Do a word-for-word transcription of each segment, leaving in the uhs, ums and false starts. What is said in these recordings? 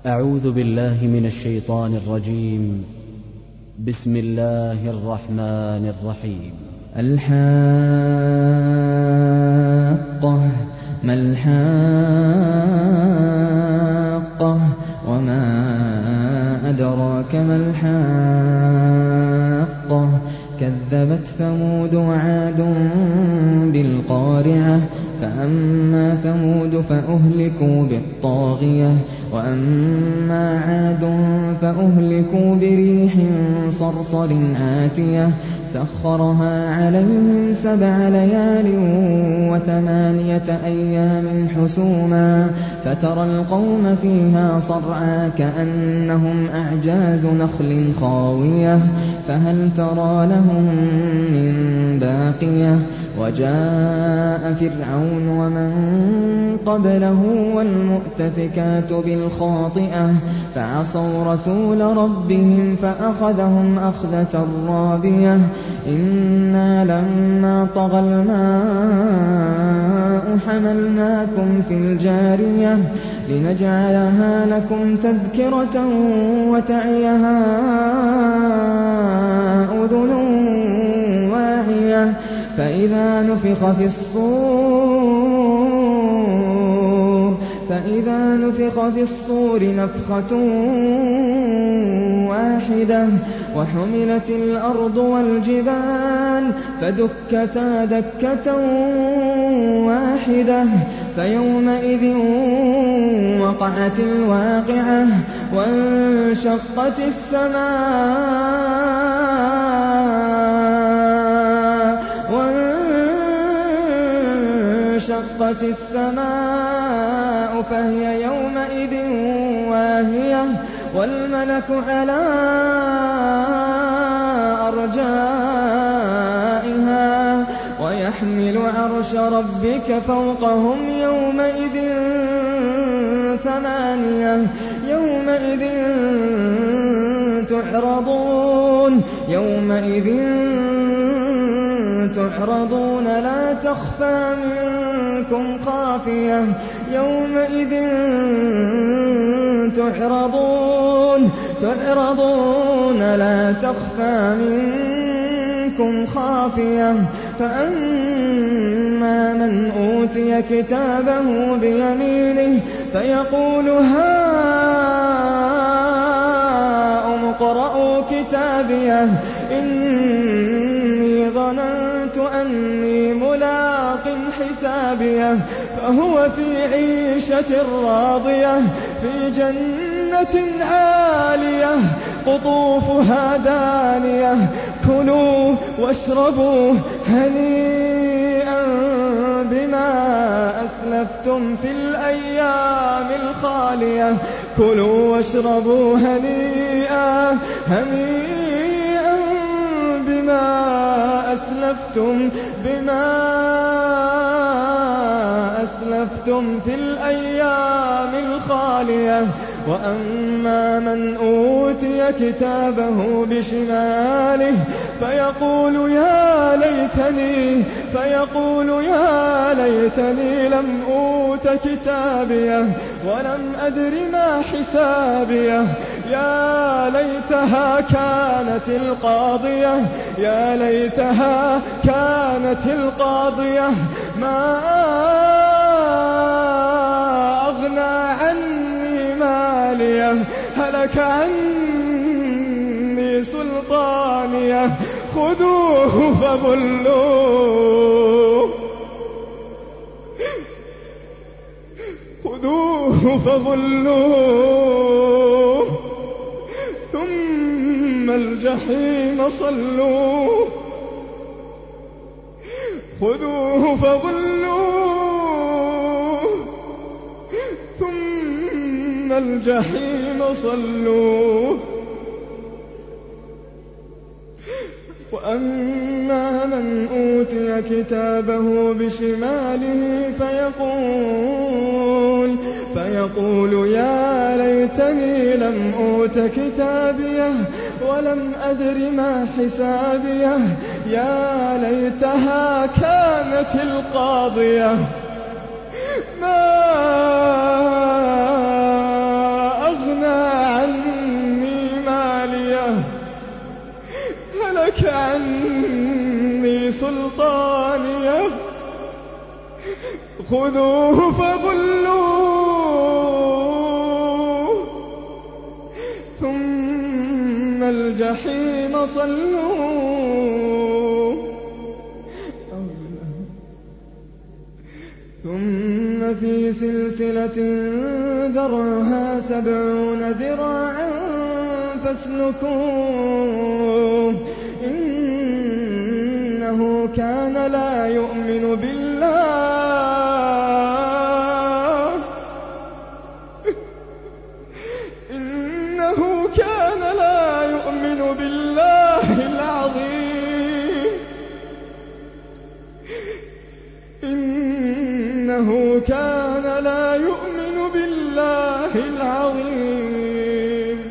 أعوذ بالله من الشيطان الرجيم. بسم الله الرحمن الرحيم. الحاقة ما الحاقة وما أدراك ما الحاقة كذبت ثمود وعاد بالقارعة فأما ثمود فأهلكوا بالطاغية وأما عاد فأهلكوا بريح صرصر عاتية سخرها عليهم سبع ليال وثمانية أيام حسوما فترى القوم فيها صرعى كأنهم أعجاز نخل خاوية فهل ترى لهم من باقية وجاء فرعون ومن قبله والمؤتفكات بالخاطئة فعصوا رسول ربهم فأخذهم أخذة رابية إنا لما طغى الماء حملناكم في الجارية لنجعلها لكم تذكرة وتعيها أذن واعية فإذا نفخ في الصور فإذا نفخ في الصور نفخة واحدة وحملت الأرض والجبال فدكتا دكة واحدة فيومئذ وقعت الواقعة وانشقت السماء وانشقت السماء فهي يومئذ واهية والملك على أرجائها ويحمل عرش ربك فوقهم يومئذ ثمانية يومئذ تعرضون يومئذ تعرضون لا تخفى منكم خافية يومئذ تعرضون تعرضون لا تخفى منكم خافية فأما من أوتي كتابه بيمينه فيقول هاؤم اقرءوا كتابيه إني ظننت أني ملاق حسابيه فهو في عيشة راضية في جنة عالية قطوفها دانية كلوا واشربوا هنيئا بما أسلفتم في الأيام الخالية كلوا واشربوا هنيئا هنيئا بما أسلفتم بما أسلفتم في الأيام الخالية وأما من أوتي كتابه بشماله فيقول يا ليتني فيقول يا ليتني لم أوت كتابيه ولم أدر ما حسابيه يا ليتها كانت القاضية يا ليتها كانت القاضية ما أغنى عني ماليه هلك عني سلطانيه خذوه فغلوه خذوه فغلوه ثم الجحيم صلوه خذوه فغلوه ثم الجحيم صلوه وأما من أوتي كتابه بشماله فيقول فيقول يا ليتني لم أوت كتابيه ولم أدر ما حسابيه يا ليتها كانت القاضية ما أغنى سلطانية خذوه فغلوه ثم الجحيم صلوه ثم في سلسلة ذرعها سبعون ذراعا فاسلكوه إنه كان لا يؤمن بالله إنه كان لا يؤمن بالله العظيم إنه كان لا يؤمن بالله العظيم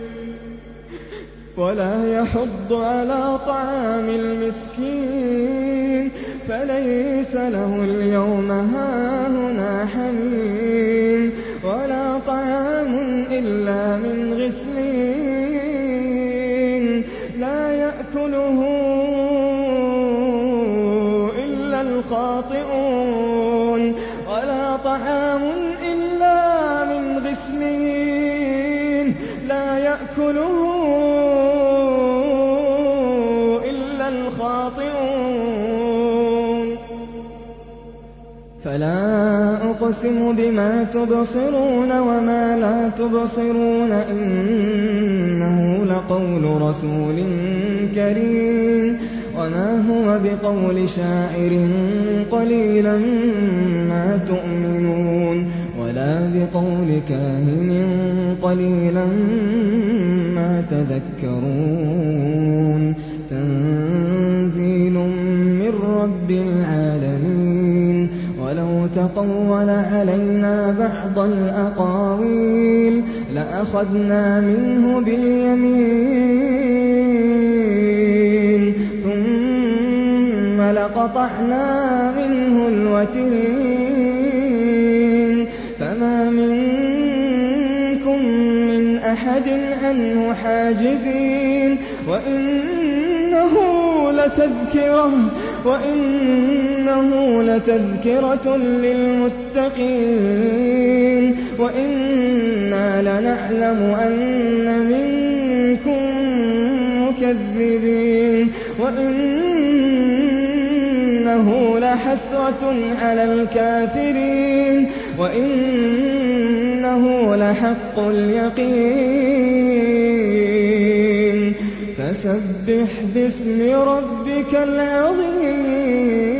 ولا يحض على طعام المسكين فليس له اليوم هاهنا حميم ولا طعام إلا من غسلين لا يأكله إلا الخاطئون ولا طعام إلا من غسلين لا يأكله إلا الخاطئون فلا أقسم بما تبصرون وما لا تبصرون إنه لقول رسول كريم وما هو بقول شاعر قليلا ما تؤمنون ولا بقول كاهن قليلا ما تذكرون تنزيل من رب العالمين ولو تقول علينا بعض الأقاويل لأخذنا منه باليمين ثم لقطعنا منه الوتين فما منكم من أحد عنه حاجزين وإنه لتذكرة وإنه لتذكرة للمتقين وإنا لنعلم أن منكم مكذبين وإنه لحسرة على الكافرين وإنه لحق اليقين فسبح باسم ربك العظيم